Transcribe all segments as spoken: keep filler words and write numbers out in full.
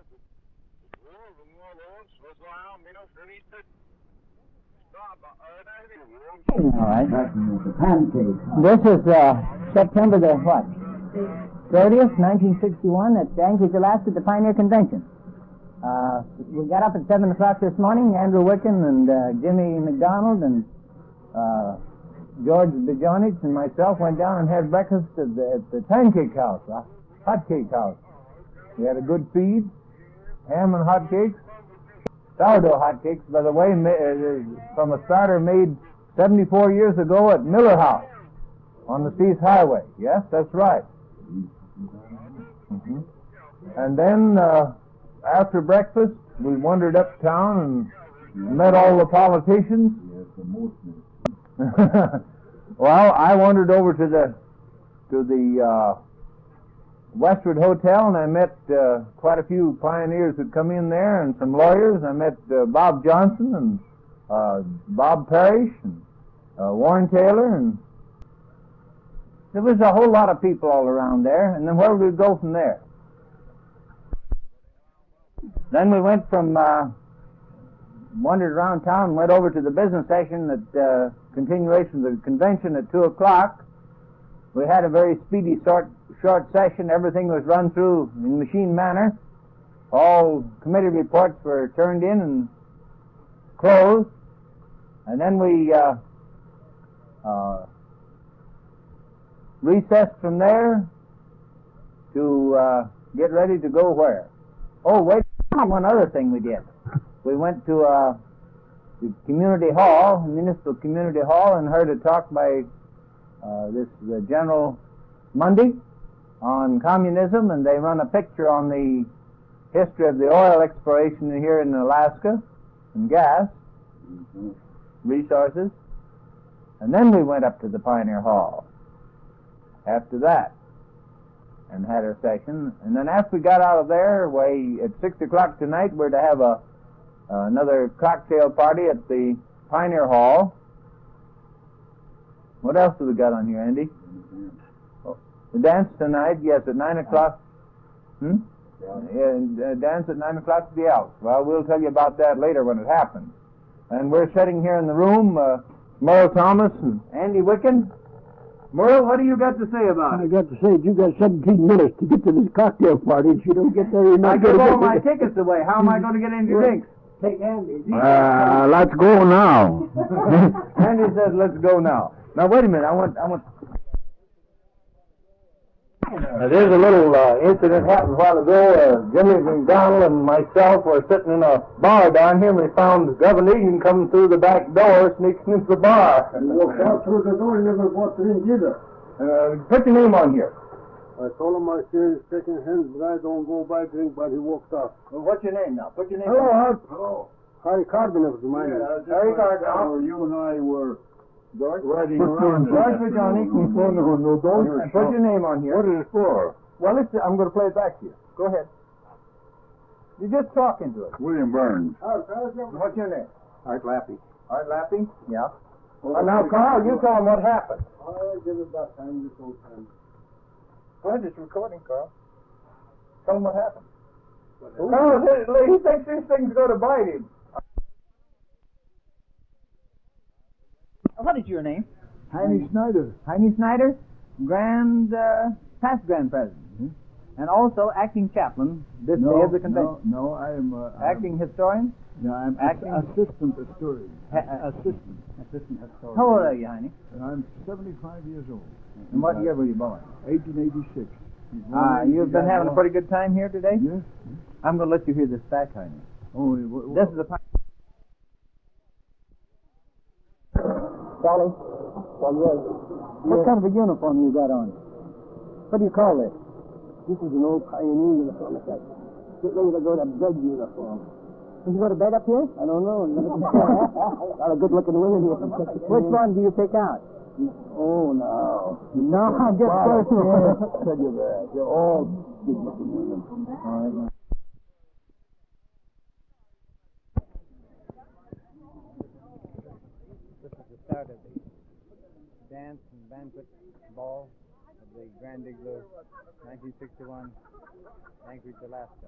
All right. This is uh, September the what? thirtieth, nineteen sixty-one at Anchorage, Alaska, at the Pioneer Convention. Uh, we got up at seven o'clock this morning. Andrew Wicken and uh, Jimmy McDonald and uh, George Bejonich and myself went down and had breakfast at the, at the Pancake House, uh, Hot Cake House. We had a good feed, ham and hot cakes. Sourdough hot cakes, by the way, ma- from a starter made seventy-four years ago at Miller House on the East Highway. Yes, that's right. Mm-hmm. And then uh, after breakfast, we wandered uptown and met all the politicians. Well, I wandered over to the to the uh, Westwood Hotel, and I met uh, quite a few pioneers who'd come in there, and some lawyers. I met uh, Bob Johnson and uh, Bob Parrish and uh, Warren Taylor, and there was a whole lot of people all around there. And then where would we go from there? Then we went from uh, wandered around town and went over to the business session at uh, continuation of the convention at two o'clock. We had a very speedy short, short session. Everything was run through in machine manner. All committee reports were turned in and closed. And then we uh, uh, recessed from there to uh, get ready to go where? Oh, wait, one other thing we did. We went to uh, the community hall, municipal community hall, and heard a talk by Uh, this uh, General Mundy on communism, and they run a picture on the history of the oil exploration here in Alaska and gas mm-hmm. resources. And then we went up to the Pioneer Hall after that and had our session. And then after we got out of there, way at six o'clock tonight, we're to have a uh, another cocktail party at the Pioneer Hall. What else have we got on here, Andy? Oh, the dance tonight, yes, at nine o'clock. Hmm? Yeah, uh, dance at nine o'clock at the Alps. Well, we'll tell you about that later when it happens. And we're sitting here in the room, uh, Merle Thomas and Andy Wicken. Merle, what do you got to say about it? I got to say, you got seventeen minutes to get to this cocktail party. If you don't get there, you're not I give all my tickets away. How am I going to get any drinks? Take Andy. Uh, let's go now. Andy says, let's go now. Now, wait a minute. I want... I want. Now, there's a little uh, incident happened a while ago. Uh, Jimmy McDonald and myself were sitting in a bar down here, and we found Governor Egan coming through the back door, sneaking into the bar. He walked out through the door and never walked in either. Uh, put your name on here. I told him I share his second hand, but I don't go buy drink, but he walked out. Well, what's your name now? Put your name Hello, on Hart. Hello. Harry Cardenas was my name. Yeah, Harry Cardenas. You and I were... George? Riding around. George Bejonich. No, no, no, don't. And put your name on here. What is it for? Well, listen, I'm going to play it back to you. Go ahead. You just talk into it. William Burns. What's your name? Art Lappy. Art Lappy? Yeah. Well, Uh, now, Carl, you tell him what happened. I'll give it that time, this old time. Go ahead, it's recording, Carl. Tell him what happened. Carl, he thinks these things go to bite him. What is your name? Heine Snyder. Heine Snyder, Grand, uh, past Grand President, mm-hmm. and also acting chaplain this no, day of the convention. No, no, I am... Uh, acting I'm, historian? No, I'm acting assistant historian. Ha- assistant. Assistant historian. How old are you, Heine? I'm seventy-five years old. And what year were you born? eighteen eighty-six. Ah, uh, you've been having a pretty good time here today? Yes. I'm going to let you hear this back, Heine. Oh, what, this is a... Charlie, Charlie, what kind of a uniform you got on? What do you call this? This is an old pioneer uniform. Get ready to go to bed uniform. Did you go to bed up here? I don't know. Got a good-looking women here. Which one do you pick out? Oh, no. No, I'm just personal. Yes, tell you that. They're all good-looking women. All right. Start of the dance and banquet ball, the the Grand Igloo, nineteen sixty-one, Anchorage, Alaska.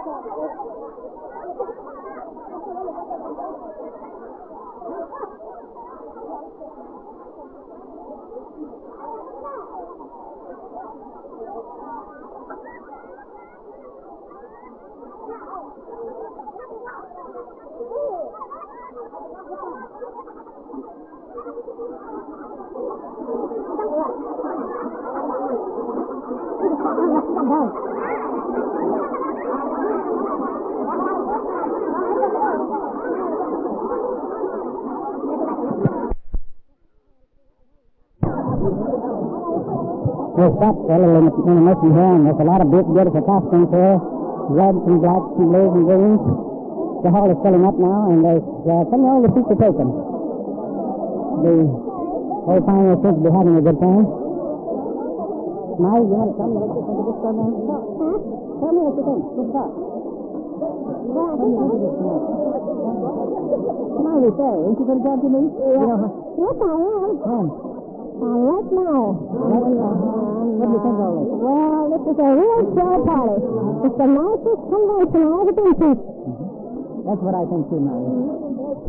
We'll stop a little in the, in the mission here, and there's a lot of big, beautiful costumes here, reds and blacks and blues and greens. The hall is filling up now, and there's uh, some of the seats are taken. The whole family seems to be having a good time. Molly, you want to tell me what you think of this program? Huh? Tell me what you think. What's up? Well, I think what do you think of this now? Molly, say, ain't you going to job to me? Yeah. You know, yes, I am. When? Uh, right now. What do you, what do you think of all this? Well, this is a real swell party. It's the nicest convention I've ever been to. Mm-hmm. That's what I think too, Molly. Mm-hmm.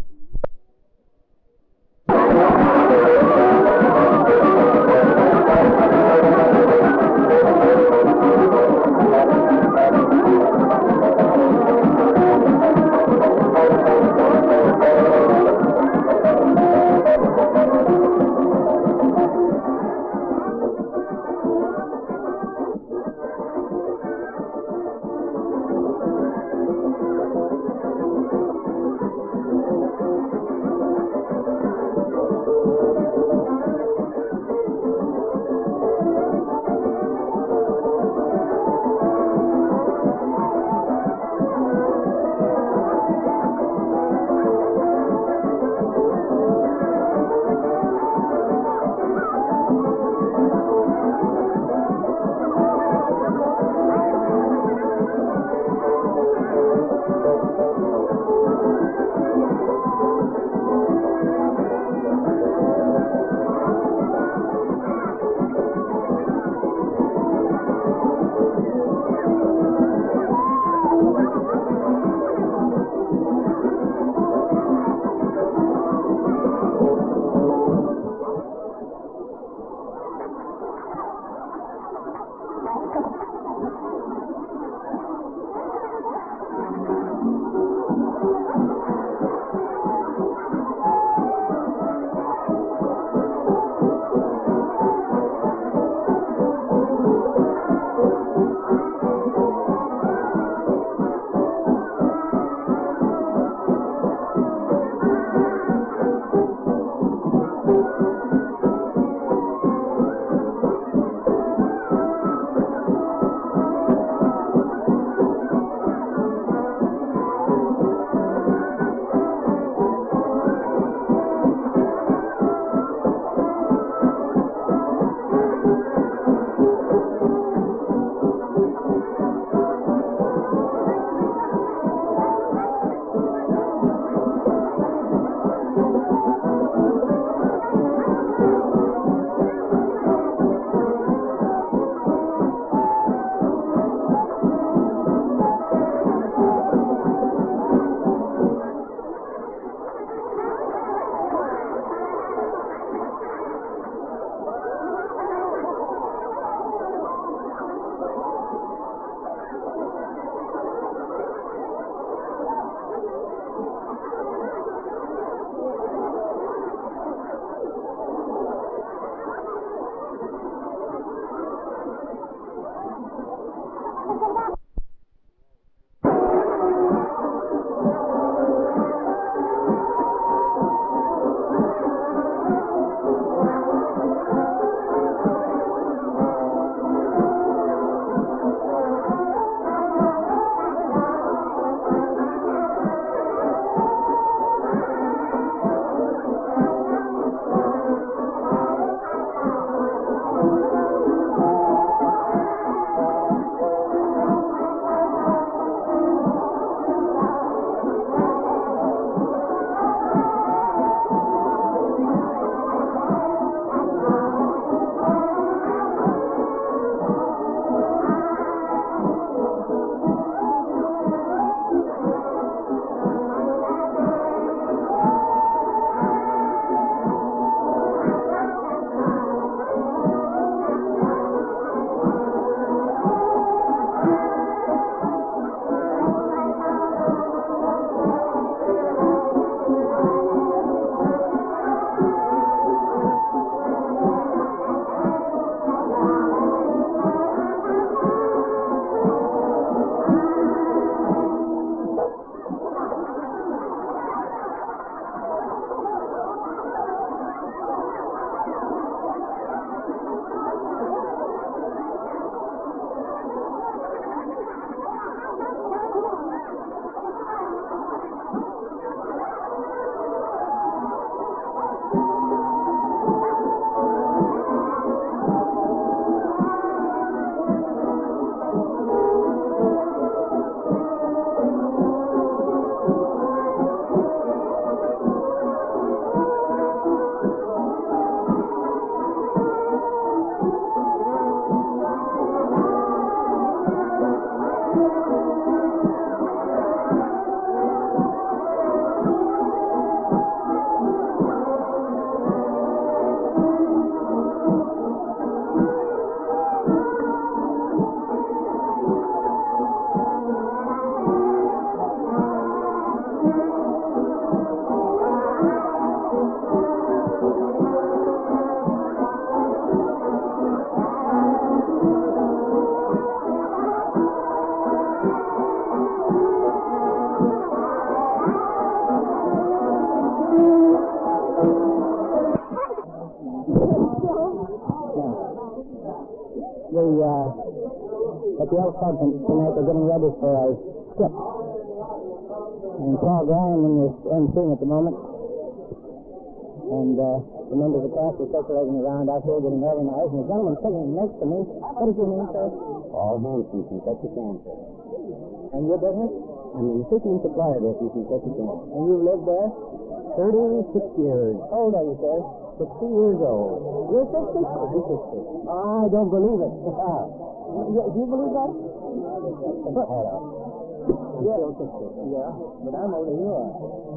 the uh, at the Elk Club tonight. They're getting ready for a skip. And Paul Graham is emceeing at the moment. And uh, the members of the cast are circulating around out here getting organized. And the gentleman sitting next to me, what is your name, sir? Paul Hanson, Kentucky Kansas. And your business? I'm in the fishing supplier business in Kentucky Kansas. And you've lived there? thirty-six years. How old are you, sir? sixty years old. You're sixty? I'm sixty. I don't believe it. You, do you believe that? Put that up. Yeah. sixty. Yeah, but I'm older than you are.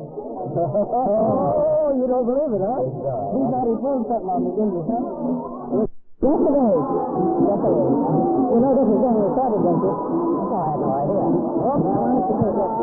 Oh, you don't believe it, huh? He's not even pulling something on me, didn't you, huh? Yes, it is. Yes, it is. You know, this is getting started, don't you? I have no idea. Oh, I want to take that.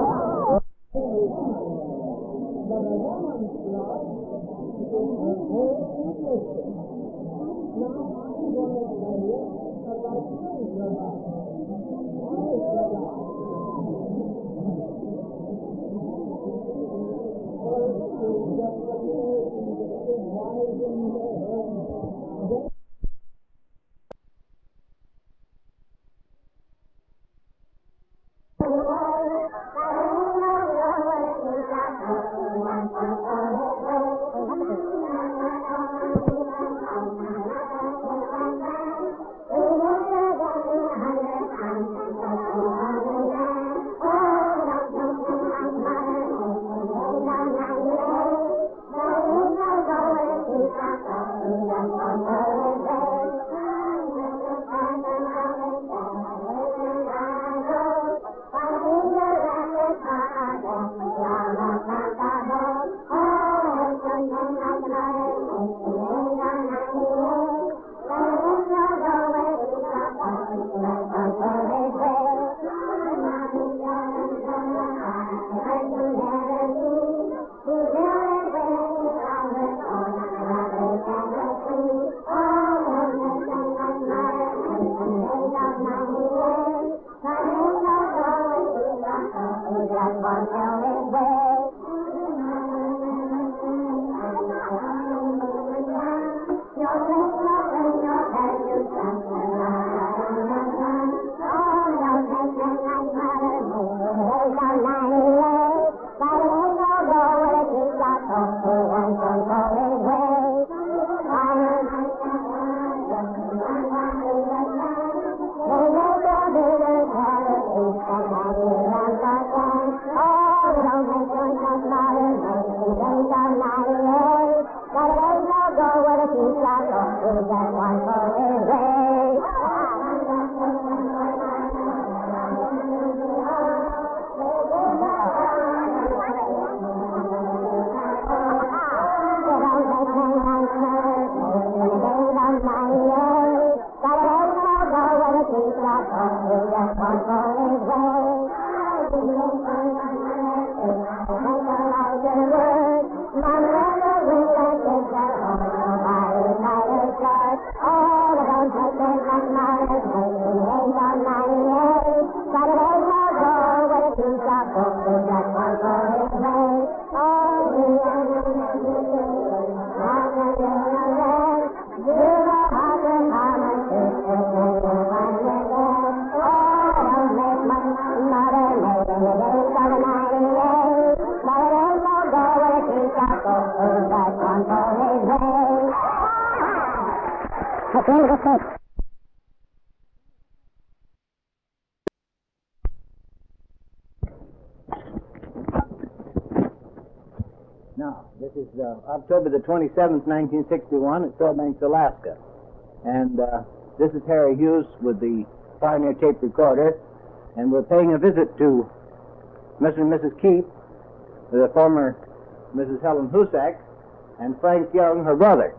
Now, this is uh, October the twenty-seventh, nineteen sixty-one at Fairbanks, Alaska. And uh, this is Harry Hughes with the Pioneer Tape Recorder. And we're paying a visit to Mister and Missus Keep, the former Missus Helen Husak, and Frank Young, her brother.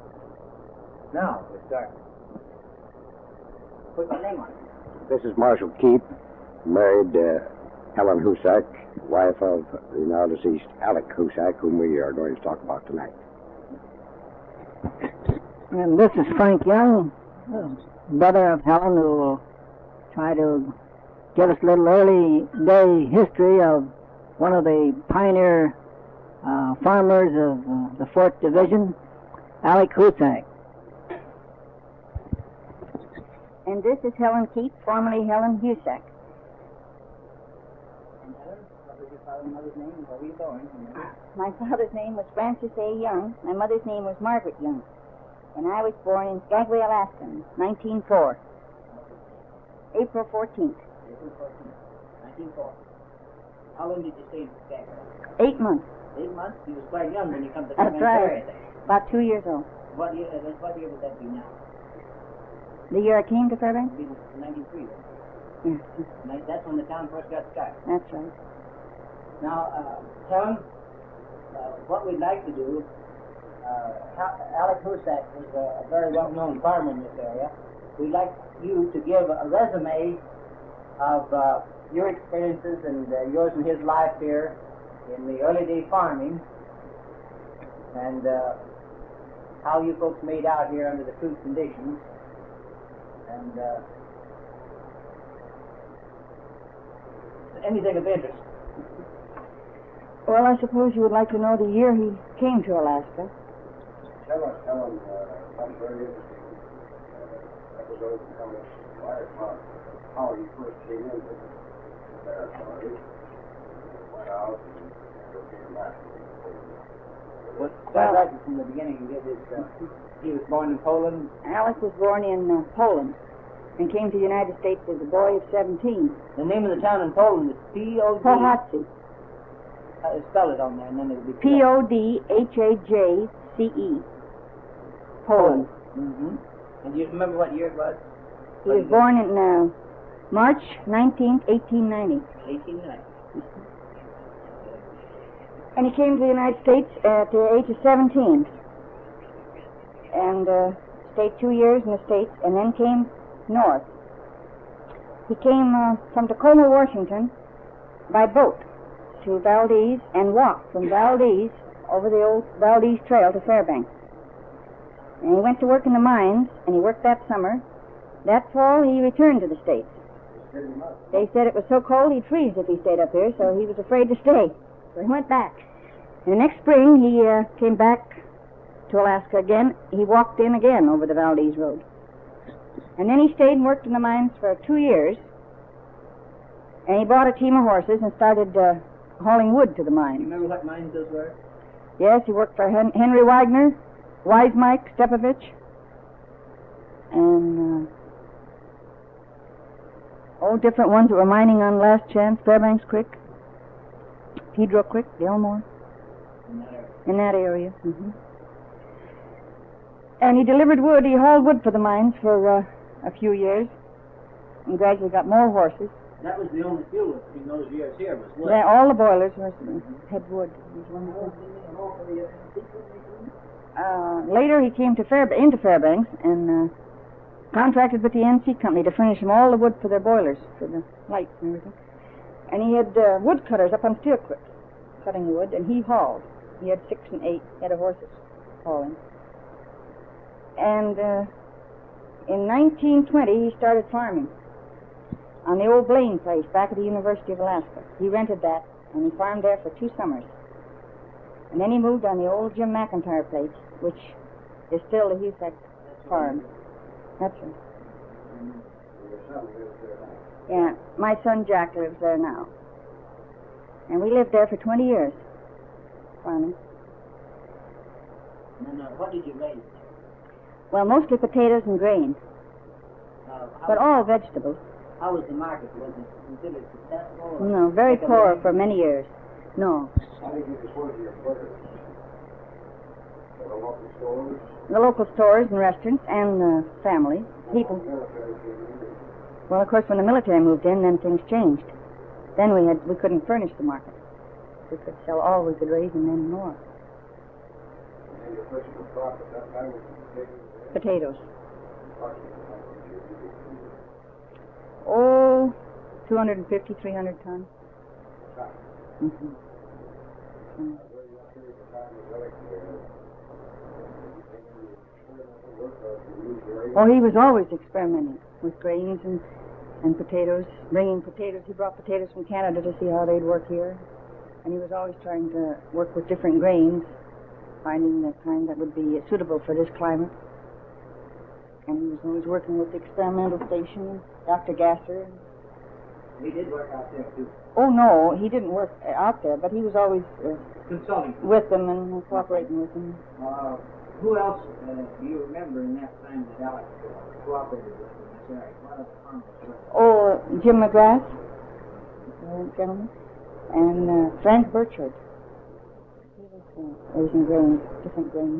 Now, we start. Put your name on it. This is Marshall Keep, married uh, Helen Husak, wife of the now deceased Alec Husak, whom we are going to talk about tonight. And this is Frank Young, brother of Helen, who will try to give us a little early day history of one of the pioneer uh, farmers of uh, the fourth Division, Alec Husak. And this is Helen Keith, formerly Helen Husak. And Helen, what was your father and mother's name and where were you born? My father's name was Francis A. Young. My mother's name was Margaret Young. And I was born in Skagway, Alaska, in nineteen oh four. April fourteenth. April fourteenth, nineteen oh four. How long did you stay in Skagway? Eight months. Eight months? You was quite young when you come to That's Fairbanks right. area then. About two years old. What year, uh, what year would that be now? The year I came to Fairbanks? It'd be ninety-three then. Yeah, Ni- That's when the town first got started. that's right. Now, uh, Helen, uh, what we'd like to do, uh, Ha- Alec Husak was a, a very well-known farmer in this area. We'd like you to give a resume of uh, your experiences and uh, yours and his life here in the early day farming, and uh, how you folks made out here under the true conditions, and uh, anything of interest. Well, I suppose you would like to know the year he came to Alaska. Tell us, Helen, uh, one very interesting uh, episode in Helen's life, about how you first came into the territory, went out, and never came back. Well, start right from the beginning. You get his, uh, he was born in Poland. Alec was born in uh, Poland and came to the United States as a boy of seventeen. The name of the town in Poland is P O D. Pohatsi. Uh, spell it on there, and then it will be P O D H A J C E. Poland. Mm-hmm. And do you remember what year it was? He was born in uh, March nineteenth, eighteen ninety. eighteen ninety. And he came to the United States at the age of seventeen. And uh, stayed two years in the States and then came north. He came uh, from Tacoma, Washington by boat to Valdez and walked from Valdez over the old Valdez Trail to Fairbanks. And he went to work in the mines, and he worked that summer. That fall, he returned to the States. They said it was so cold he'd freeze if he stayed up here, so he was afraid to stay. So he went back. And the next spring, he uh, came back to Alaska again. He walked in again over the Valdez Road. And then he stayed and worked in the mines for two years. And he bought a team of horses and started uh, hauling wood to the You mine. remember what mines those were? Yes, he worked for Hen- Henry Wagner, Wise Mike Stepovich, and uh, all different ones that were mining on Last Chance, Fairbanks Creek, Pedro Creek, Gilmore, In that area. in that area. Mm-hmm. And he delivered wood. He hauled wood for the mines for uh, a few years, and gradually got more horses. That was the only fuel in those years here was wood. Yeah, all the boilers were, had wood. It was wonderful. Uh, later, he came to Fair, into Fairbanks and uh, contracted with the N C Company to furnish him all the wood for their boilers, for the lights and everything. And he had uh, wood cutters up on steel clips, cutting wood, and he hauled. He had six and eight head of horses hauling. And uh, in nineteen twenty, he started farming on the old Blaine place back at the University of Alaska. He rented that, and he farmed there for two summers. And then he moved on the old Jim McIntyre place, which is still the Husak farm. That's it. Yeah, my son Jack lives there now. And we lived there for twenty years, farming. And then, uh, what did you raise? Well, mostly potatoes and grain, Uh, how, but all vegetables. how was the market? Was it considered successful? or No, very make a poor living? for many years. No. How do you get this word to your brother? The local stores? The local stores and restaurants and uh, family, people. Well, of course, when the military moved in, then things changed. Then we had we couldn't furnish the market. We could sell all we could raise and then more. And your personal crop at that time was Potatoes. Oh, two hundred fifty, three hundred tons. Mm-hmm. Mm. Oh, he was always experimenting with grains and, and potatoes, bringing potatoes. He brought potatoes from Canada to see how they'd work here. And he was always trying to work with different grains, finding the kind that would be suitable for this climate. And he was always working with the experimental station, Doctor Gasser. He did work out there, too. Oh, no, he didn't work uh, out there, but he was always uh, Consulting. with them and uh, cooperating with them. Uh, who else uh, do you remember in that time that Alex uh, cooperated with in this area? What other farmers were there? Oh, uh, Jim McGrath, uh, gentleman, and uh, Frank Burchard. He was uh, raising grains, different grains.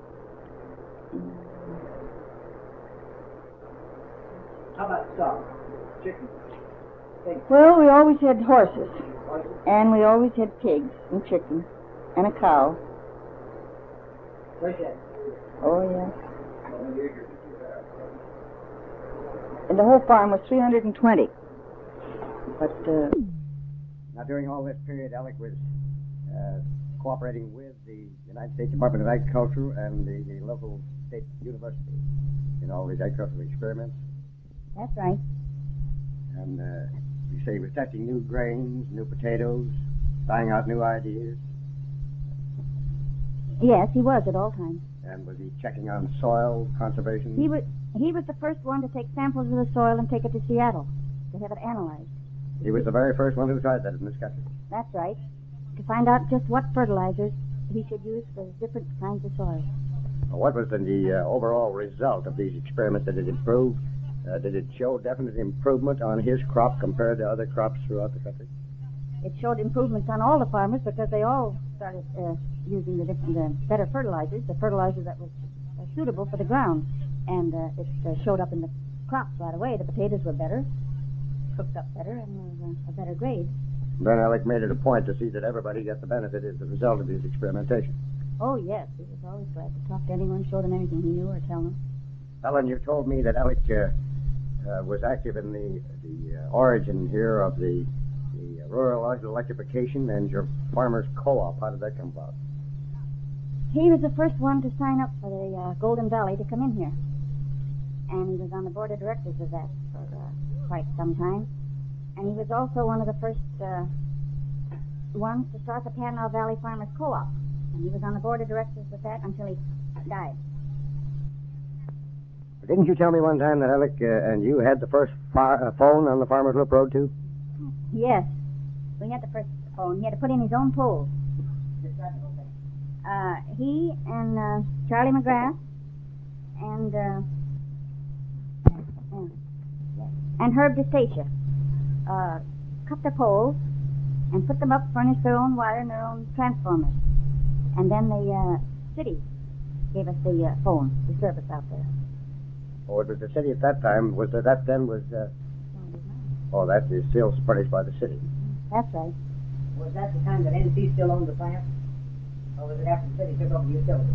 How about stock? Chicken? Pigs? Well, we always had horses, and we always had pigs and chickens and a cow. Where's that? Oh, yes. And the whole farm was three hundred twenty. But, uh... Now, during all this period, Alec was uh, cooperating with the United States Department of Agriculture and the, the local state university in all these agricultural experiments. That's right. And uh, you say he was testing new grains, new potatoes, trying out new ideas. Yes, he was at all times. And was he checking on soil conservation? He was he was the first one to take samples of the soil and take it to Seattle to have it analyzed. He was the very first one who tried that in this country. That's right. To find out just what fertilizers he should use for different kinds of soil. Well, what was then the uh, overall result of these experiments? Did it improve? Uh, did it show definite improvement on his crop compared to other crops throughout the country? It showed improvements on all the farmers because they all started uh, using the different, uh, better fertilizers, the fertilizer that was uh, suitable for the ground. And uh, it uh, showed up in the crops right away. The potatoes were better, cooked up better, and were uh, a better grade. Then Alec made it a point to see that everybody got the benefit as a result of his experimentation. Oh, yes. He was always glad to talk to anyone, show them anything he knew or tell them. Helen, you told me that Alec uh, uh, was active in the, the uh, origin here of the, the rural electrification and your farmers' co-op. How did that come about? He was the first one to sign up for the uh, Golden Valley to come in here. And he was on the board of directors of that for uh, quite some time. And he was also one of the first uh, ones to start the Panama Valley Farmers Co-op. And he was on the board of directors of that until he died. Didn't you tell me one time that Alec uh, and you had the first far, uh, phone on the Farmers Loop Road, too? Yes. We had the first phone. He had to put in his own poles. Uh, he and uh, Charlie McGrath and uh, and Herb DeStacia uh, cut the poles and put them up, furnished their own wire and their own transformers. And then the uh, city gave us the uh, phone, the service out there. Oh, it was the city at that time. Was there, that then was... Uh... Oh, that is still furnished by the city. That's right. Was that the time that N C still owned the plant? Or was it after the city took over the utilities?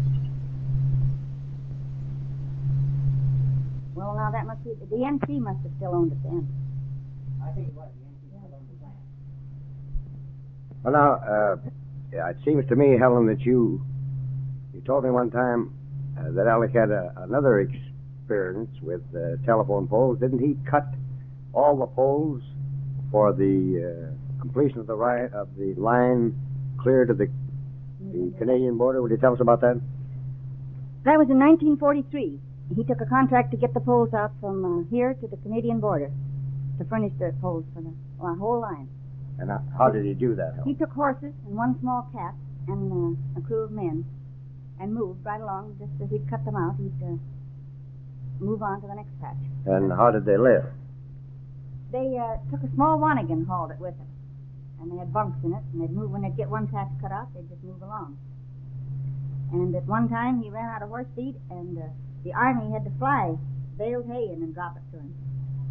Well, now that must be... The N C must have still owned it then. I think it was. The N C still owned the plant. Well, now, uh, yeah, it seems to me, Helen, that you you told me one time uh, that Alec had a, another experience with uh, telephone poles. Didn't he cut all the poles for the uh, completion of the ri- of the line clear to the the Canadian border? Would you tell us about that? That was in nineteen forty-three. He took a contract to get the poles out from uh, here to the Canadian border to furnish the poles for the uh, whole line. And how, how did he do that, Helen? He took horses and one small cat and uh, a crew of men and moved right along. Just as he'd cut them out, he'd uh, move on to the next patch. And how did they live? They uh, took a small Wanigan and hauled it with them. And they had bunks in it, and they'd move, when they'd get one patch cut out, they'd just move along. And at one time, he ran out of horse feed, and uh, the Army had to fly baled hay in and drop it to him.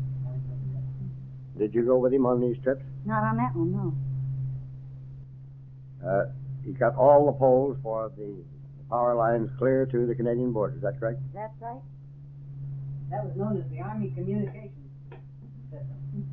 Did you go with him on these trips? Not on that one, no. Uh, he cut all the poles for the power lines clear to the Canadian border. Is that correct? That's right. That was known as the Army Communications System.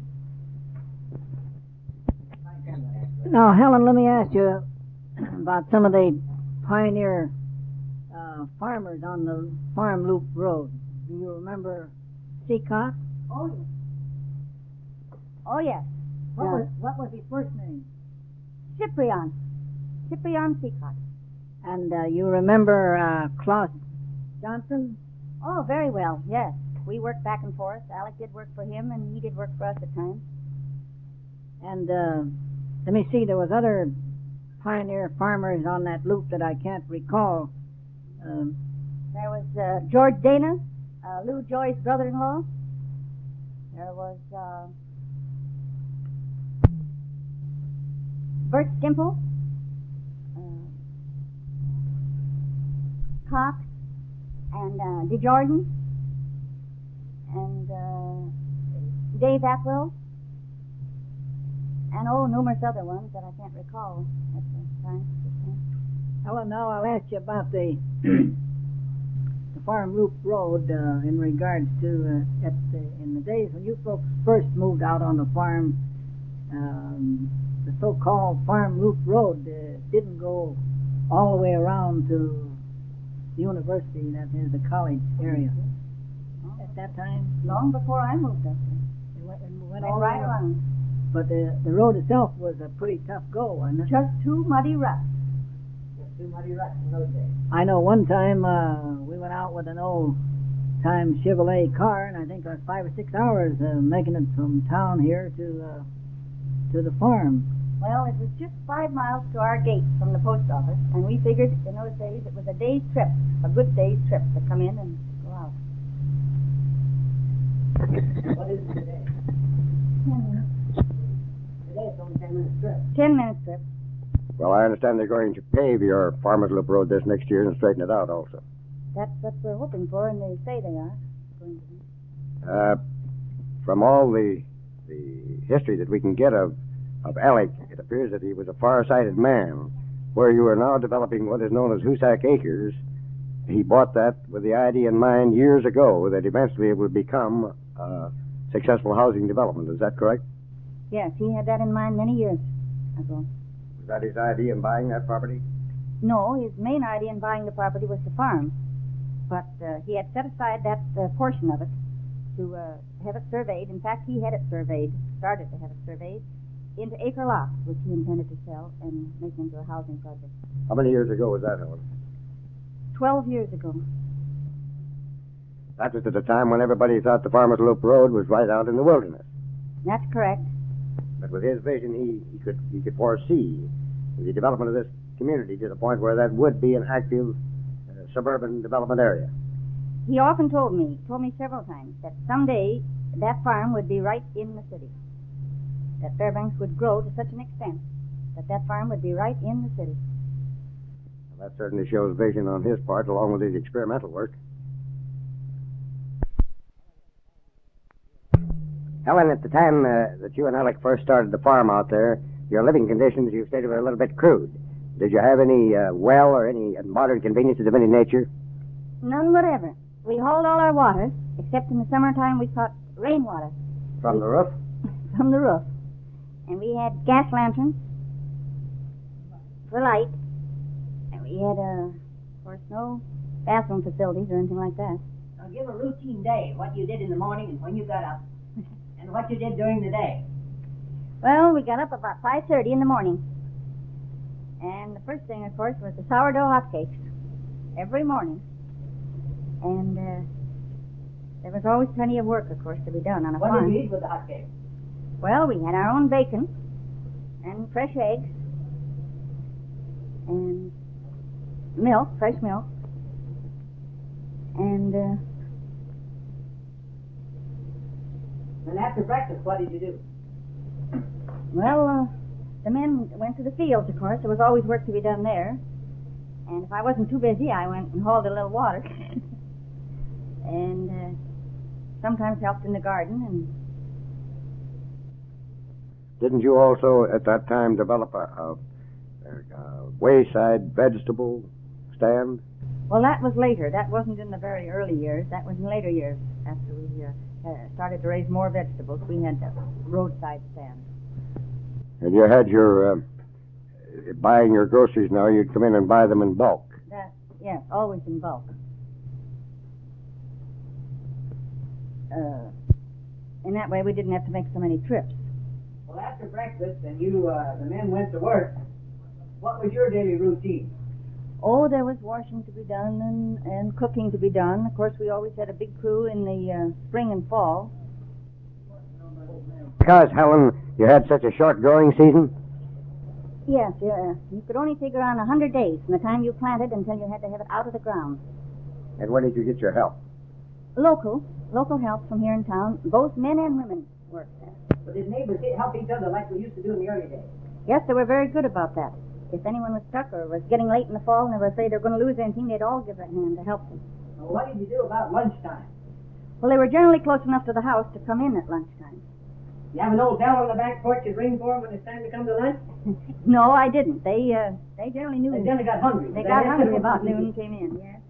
Now, Helen, let me ask you about some of the pioneer uh, farmers on the Farm Loop Road. Do you remember Seacott? Oh, yes. Oh, yes. What, Yeah. was, what was his first name? Cyprian. Cyprian Seacott. And uh, you remember uh, Klaus Johnson? Oh, very well, yes. We worked back and forth. Alec did work for him, and he did work for us at times. And uh, let me see, there was other pioneer farmers on that loop that I can't recall. Um, There was uh, George Dana, uh, Lou Joy's brother-in-law. There was uh, Bert Stimple, uh, Cox, and uh, DeJordan, and uh, Dave Atwell, and oh, numerous other ones that I can't recall at the time. Helen, now I'll ask you about the the Farm Loop Road uh, in regards to uh, at the, in the days when you folks first moved out on the farm. Um, the so-called Farm Loop Road uh, didn't go all the way around to the university, that is the college area. Oh. At that time, Long before I moved up there. it went, it went Went all right around. around. But the the road itself was a pretty tough go, wasn't it? Just two muddy ruts. Too muddy ruts in those days. I know one time uh, we went out with an old time Chevrolet car, and I think it was five or six hours uh, making it from town here to uh, to the farm. Well, it was just five miles to our gate from the post office, and we figured in those days it was a day's trip, a good day's trip to come in and go out. What is it today? Ten minutes. Today it's only ten minutes trip. Ten minutes trip. Well, I understand they're going to pave your Farmers Loop Road this next year and straighten it out also. That's what we're hoping for, and they say they are going to be. Uh, from all the the history that we can get of, of Alec, it appears that he was a far-sighted man. Where you are now developing what is known as Hoosac Acres, he bought that with the idea in mind years ago that eventually it would become a successful housing development. Is that correct? Yes, he had that in mind many years ago. Was that his idea in buying that property? No, his main idea in buying the property was to farm, but uh, he had set aside that uh, portion of it to uh, have it surveyed. In fact, he had it surveyed, started to have it surveyed, into acre lots, which he intended to sell and make into a housing project. How many years ago was that, Helen? Twelve years ago. That was at the time when everybody thought the Farmers Loop Road was right out in the wilderness. That's correct. But with his vision, he, he could he could foresee the development of this community to the point where that would be an active uh, suburban development area. He often told me, told me several times, that someday that farm would be right in the city. That Fairbanks would grow to such an extent that that farm would be right in the city. Well, that certainly shows vision on his part, along with his experimental work. Helen, at the time uh, that you and Alec first started the farm out there, your living conditions, you stated, were a little bit crude. Did you have any uh, well or any modern conveniences of any nature? None whatever. We hauled all our water, except in the summertime we caught rainwater From the roof? from the roof. And we had gas lanterns for light. And we had, uh, of course, no bathroom facilities or anything like that. Now give a routine day, what you did in the morning and when you got up, and what you did during the day. Well, we got up about five thirty in the morning. And the first thing, of course, was the sourdough hotcakes every morning. And uh, there was always plenty of work, of course, to be done on a What farm. did you eat with the hot cake? Well, we had our own bacon and fresh eggs and milk, fresh milk. And uh, And after breakfast, what did you do? Well, uh, the men went to the fields, of course. There was always work to be done there. And if I wasn't too busy, I went and hauled a little water. and uh, sometimes helped in the garden. And Didn't you also, at that time, develop a, a, a wayside vegetable stand? well, that was later. That wasn't in the very early years. That was in later years after we uh, uh, started to raise more vegetables. We had a roadside stand. And you had your, uh, buying your groceries now, you'd come in and buy them in bulk. That, yes, always in bulk. Uh, in that way, we didn't have to make so many trips. Well, after breakfast and you, uh, the men went to work, what was your daily routine? Oh, there was washing to be done and, and cooking to be done. Of course, we always had a big crew in the uh, spring and fall. Because, Helen, you had such a short growing season? Yes, yeah. You could only take around a hundred days from the time you planted until you had to have it out of the ground. And where did you get your help? Local, local help from here in town. Both men and women worked there. But did neighbors help each other like we used to do in the early days? Yes, they were very good about that. If anyone was stuck or was getting late in the fall and they were afraid they were going to lose anything, they'd all give a hand to help them. Well, what did you do about lunchtime? Well, they were generally close enough to the house to come in at lunchtime. You have an old bell on the back porch you'd ring for them when it's time to come to lunch? No, I didn't. They uh, they generally knew. They generally got hungry. They got hungry about noon and came in, yes.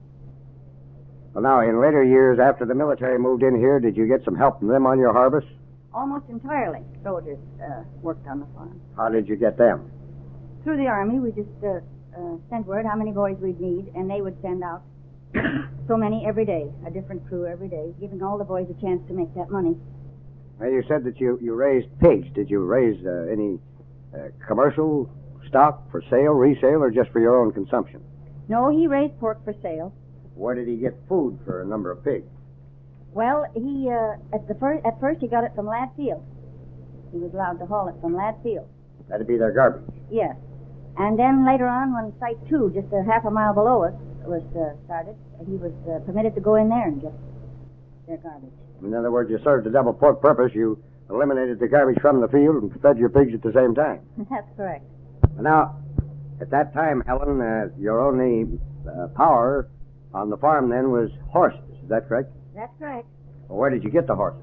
Well, now, in later years, after the military moved in here, did you get some help from them on your harvest? Almost entirely. Soldiers uh, worked on the farm. How did you get them? Through the Army, we just uh, uh, sent word how many boys we'd need, and they would send out so many every day, a different crew every day, giving all the boys a chance to make that money. Now, you said that you, you raised pigs. Did you raise uh, any uh, commercial stock for sale, resale, or just for your own consumption? No, he raised pork for sale. Where did he get food for a number of pigs? Well, he uh, at the first at first he got it from Ladd Field. He was allowed to haul it from Ladd Field. That'd be their garbage. Yes, and then later on, when Site Two, just a half a mile below us, was uh, started, he was uh, permitted to go in there and get their garbage. In other words, you served a double pork purpose. You eliminated the garbage from the field and fed your pigs at the same time. That's correct. Now, at that time, Helen, uh, your only uh, power on the farm then was horses. Is that correct? That's correct. Well, where did you get the horses?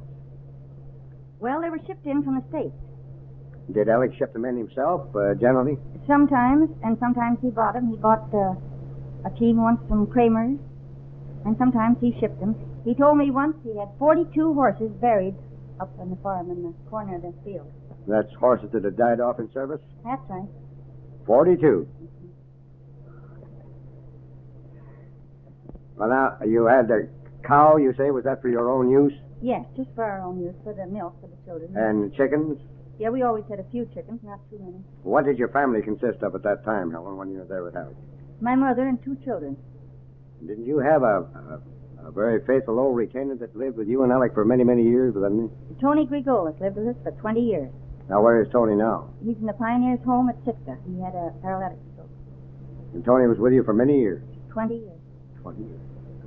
Well, they were shipped in from the States. Did Alex ship them in himself, uh, generally? Sometimes, and sometimes he bought them. He bought uh, a team once from Kramer's, and sometimes he shipped them. He told me once he had forty-two horses buried up on the farm in the corner of the field. That's horses that had died off in service? That's right. Forty-two. Well, now, you had the cow, you say. Was that for your own use? Yes, just for our own use, for the milk for the children. And chickens? Yeah, we always had a few chickens, not too many. What did your family consist of at that time, Helen, when you were there with Alex? My mother and two children. Didn't you have a, a, a very faithful old retainer that lived with you and Alec for many, many years? Didn't he? Tony Grigolis lived with us for twenty years. Now, where is Tony now? He's in the Pioneers' home at Sitka. He had a paralytic stroke. And Tony was with you for many years? Twenty years. Twenty years.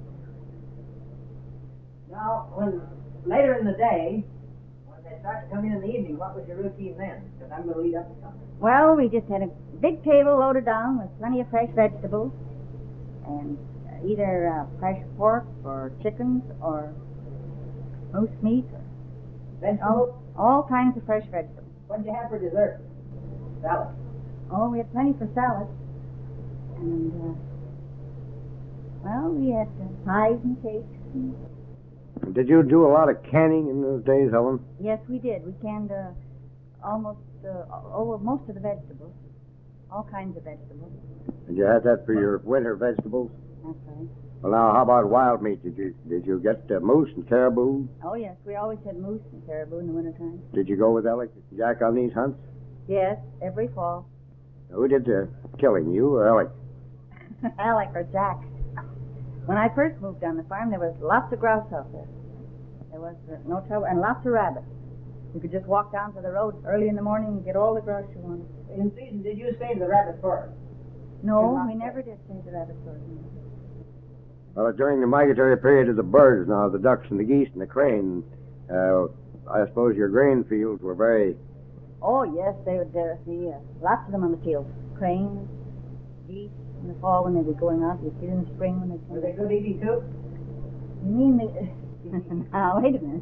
Now, when later in the day, when they start to come in in the evening, what was your routine then? Because I'm going to lead up to something. Well, we just had a big table loaded down with plenty of fresh vegetables, and uh, either uh, fresh pork or chickens or moose meat. Vegetables? All, all kinds of fresh vegetables. What did you have for dessert? Salad. Oh, we had plenty for salad. And, uh, well, we had uh, pies and cakes. And Did you do a lot of canning in those days, Helen? yes, we did. We canned uh, almost uh, oh, most of the vegetables, all kinds of vegetables. And you had that for your winter vegetables? That's right. Well, now, how about wild meat? Did you did you get uh, moose and caribou? Oh, yes, we always had moose and caribou in the wintertime. Did you go with Alec and Jack on these hunts? Yes, every fall. Now, who did the killing, you or Alec? Alec or Jack. When I first moved on the farm, there was lots of grouse out there. There was uh, no trouble, and lots of rabbits. You could just walk down to the road early in the morning and get all the grouse you wanted. In season, did you save the rabbit fur? No, we never did save the rabbit fur. Well, during the migratory period of the birds, now the ducks and the geese and the crane, uh, I suppose your grain fields were very... Oh, yes, they would uh, see uh, lots of them on the field. Cranes, geese, in the fall when they were going out. You'd see them in the spring when they came. Were they good eating too? You mean the... now, wait a minute.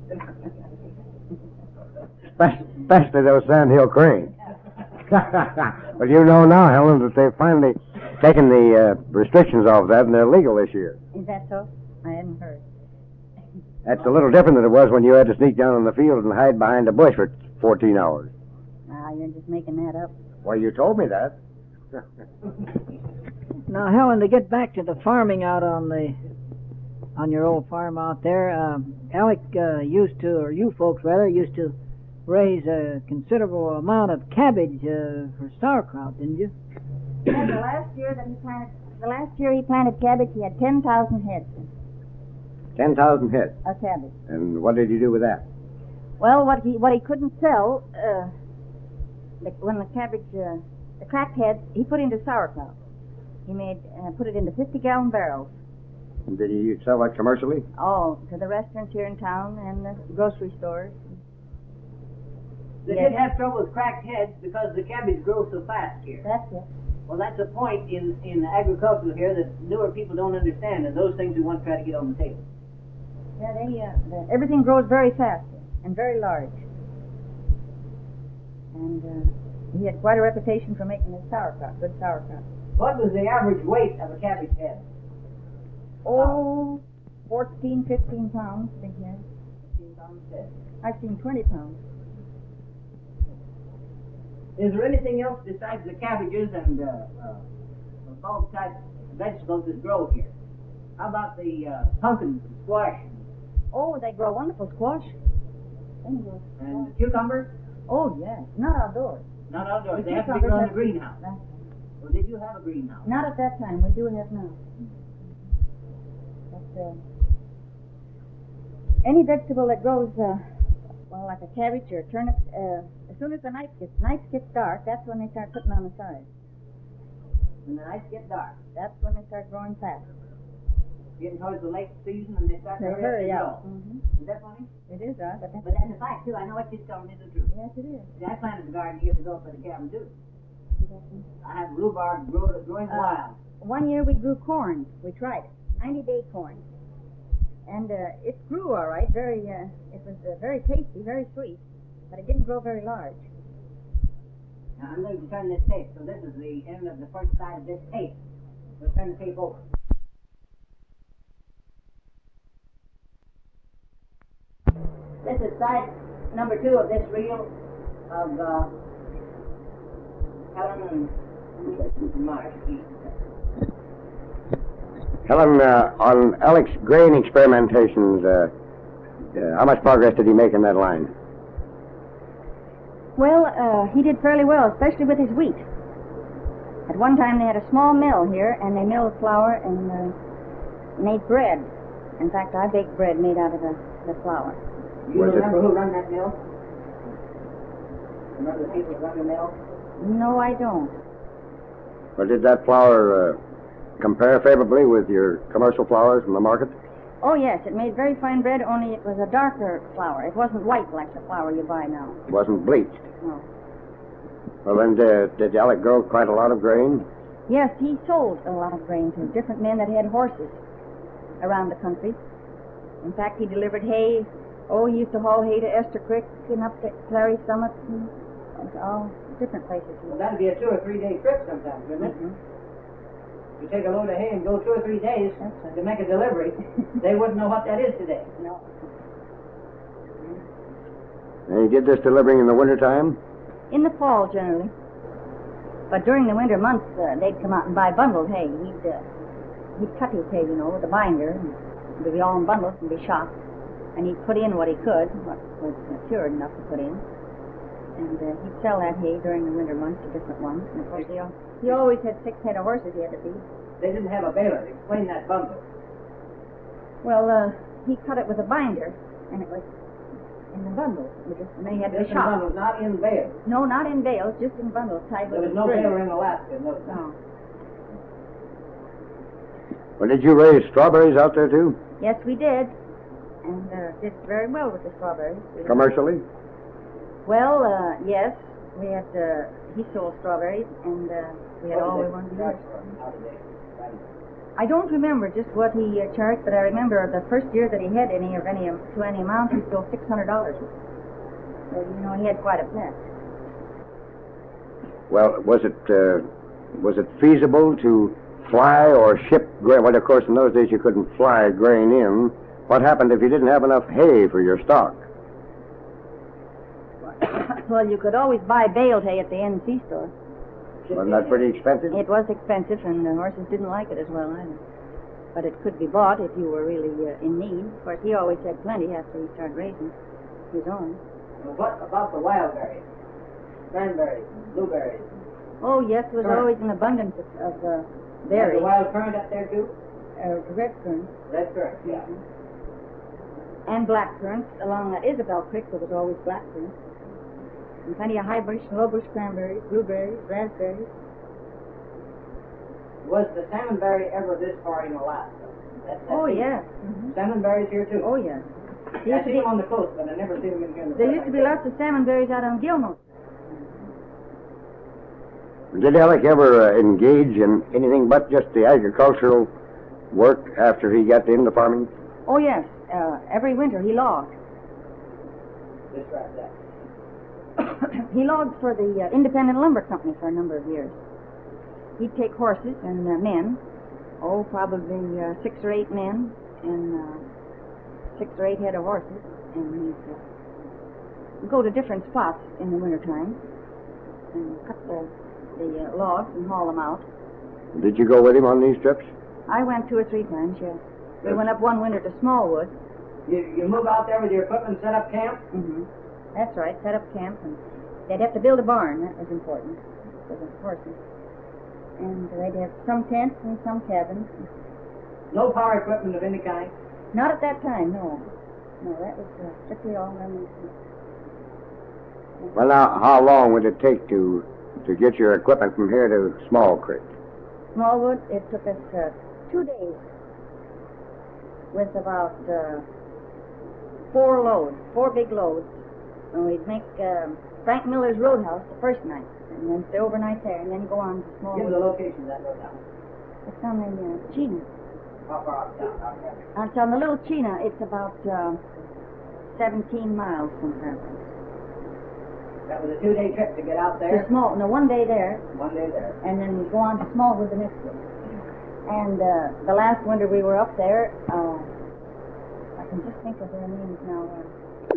Especially those sandhill cranes. Well, you know now, Helen, that they've finally taken the uh, restrictions off that, and they're legal this year. Is that so? I hadn't heard. That's a little different than it was when you had to sneak down in the field and hide behind a bush for fourteen hours. Ah, you're just making that up. Well, you told me that. Now, Helen, to get back to the farming out on the on your old farm out there, um, Alec uh, used to, or you folks rather, used to raise a considerable amount of cabbage uh, for sauerkraut, didn't you? Yeah, the last year that he planted The last year he planted cabbage, he had ten thousand heads Ten thousand heads. of cabbage. And what did you do with that? Well, what he what he couldn't sell, uh, the, when the cabbage, uh, the cracked heads, he put into sauerkraut. He made uh, put it into fifty-gallon barrels. And did you sell that commercially? Oh, to the restaurants here in town and the grocery stores. They Yes. did have trouble with cracked heads because the cabbage grows so fast here. That's it. Well, that's a point in, in agriculture here that newer people don't understand, and those things we want to try to get on the table. Yeah, they uh, the, everything grows very fast and very large. And uh, he had quite a reputation for making his sauerkraut, good sauerkraut. What was the average weight of a cabbage head? Oh, fourteen, fifteen pounds, big head. fifteen pounds head. I've seen twenty pounds. Is there anything else besides the cabbages and uh, uh, bulb type vegetables that grow here? How about the uh, pumpkins and squash Oh, they grow wonderful squash. They grow and squash. cucumbers? Oh, yes. Not outdoors. Not outdoors. The They have to be cucumbers grown in have a to be- greenhouse. That's- Well, did you have a greenhouse? Not at that time. We do have now. But, uh, any vegetable that grows, uh, well, like a cabbage or a turnip, uh, as soon as the night gets nights gets dark, that's when they start putting on the side. When the nights get dark, That's when they start growing fast. getting towards the late season, and they start They to hurry to up. grow. Mm-hmm. Is that funny? It is, right? But, But that's a fact, too. I know what she's telling me is the truth. yes, it is. See, I planted a garden years ago for the cabin, too. I had rhubarb grow, growing Uh, wild. One year we grew corn. We tried it, ninety-day corn, and uh, it grew all right. Very, uh, it was uh, very tasty, very sweet, but it didn't grow very large. Now, I'm going to turn this tape. So this is the end of the first side of this tape. We'll turn the tape over. This is side number two of this reel of uh, Helen and Mark. Helen, uh, on Alex grain experimentations, uh, uh, how much progress did he make in that line? Well, uh, he did fairly well, especially with his wheat. At one time, they had a small mill here, and they milled flour and uh, made bread. In fact, I baked bread made out of the, the flour. Do you Was it- remember who run that mill? Remember the people who run the mill? No, I don't. Or did that flour uh, compare favorably with your commercial flours from the market? Oh, yes, it made very fine bread, only it was a darker flour. It wasn't white like the flour you buy now. It wasn't bleached. No. Well, then, uh, did Alec grow quite a lot of grain? Yes, he sold a lot of grain to different men that had horses around the country. In fact, he delivered hay. Oh, he used to haul hay to Esther Creek and up to Clary Summit and, and to all different places. Well, that'd be a two or three day trip sometimes, wouldn't it? Mhm. You take a load of hay and go two or three days That's right. to make a delivery. They wouldn't know what that is today. No. And he did this delivering in the wintertime? In the fall, generally. But during the winter months, uh, they'd come out and buy bundled hay. He'd, uh, he'd cut his hay, you know, with a binder, and it'd be all in bundles and be shocked. And he'd put in what he could, what was matured enough to put in. And uh, he'd sell that hay during the winter months to different ones. And of course, he, al- he always had six head of horses he had to feed. They didn't have a baler. Explain that bundle. Well, uh, he cut it with a binder, and it was in the bundles. We just, and they had to Just be in shocked. bundles, not in bales. No, not in bales, just in bundles tied There with was no string. baler in Alaska. No. No. Well, did you raise strawberries out there, too? Yes, we did, and uh, did very well with the strawberries. We- Commercially? Well, uh, yes, we had. Uh, he sold strawberries, and uh, we had all we wanted to use. How did they? I don't remember just what he uh, charged, but I remember the first year that he had any of any to any amount, he sold six hundred dollars. So you know he had quite a pet. Well, was it uh, was it feasible to fly or ship grain? Well, of course, in those days you couldn't fly grain in. What happened if you didn't have enough hay for your stock? Well, you could always buy baled hay at the N C store. Wasn't that pretty expensive? It was expensive, and the horses didn't like it as well either. But it could be bought if you were really uh, in need. Of course, he always had plenty after he started raising his own. Well, what about the wild berries? Cranberries, blueberries. Oh, yes, there was Sure. always an abundance of, of uh, Very. The wild currant up there too? Uh, red currant. Red currant, yeah. Mm-hmm. And black currants. Along that Isabel Creek, there was always black currants. And plenty of high bush and low bush cranberries, blueberries, raspberries. Was the salmonberry ever this far in Alaska? That's, that's Oh, it. yes. Mm-hmm. Salmonberries here too? Oh, yes. I see them on the coast, but I never see them in here in the There used to be lots of salmonberries out on Gilmore. Did Alec ever uh, engage in anything but just the agricultural work after he got into farming? Oh, yes. Uh, every winter he logged. Describe that. He logged for the uh, Independent Lumber Company for a number of years. He'd take horses and uh, men, oh, probably uh, six or eight men, and uh, six or eight head of horses, and he'd uh, go to different spots in the wintertime and cut the, the uh, logs and haul them out. Did you go with him on these trips? I went two or three times, yes. We went up one winter to Smallwood. You, you move out there with your equipment and set up camp? Mm-hmm. That's right, set up camp, and they'd have to build a barn. That was important for the horses. And they'd have some tents and some cabins. No power equipment of any kind? Not at that time, no. No, that was uh, strictly all memories. Well, now, how long would it take to to get your equipment from here to Small Creek? Smallwood, it took us uh, two days with about uh, four loads, four big loads. And we'd make um, Frank Miller's Roadhouse the first night, and then stay overnight there, and then go on to Smallwood. Give the location of that roadhouse. It's on the uh, Chena. How far out down? Out there? Uh, It's on the Little Chena. It's about uh, seventeen miles from Fairbanks. That was a two-day trip to get out To there. Small, no, one day there, One day there. and then go on to Smallwood the next day. And uh, the last winter we were up there, uh, I can just think of their names now. Uh,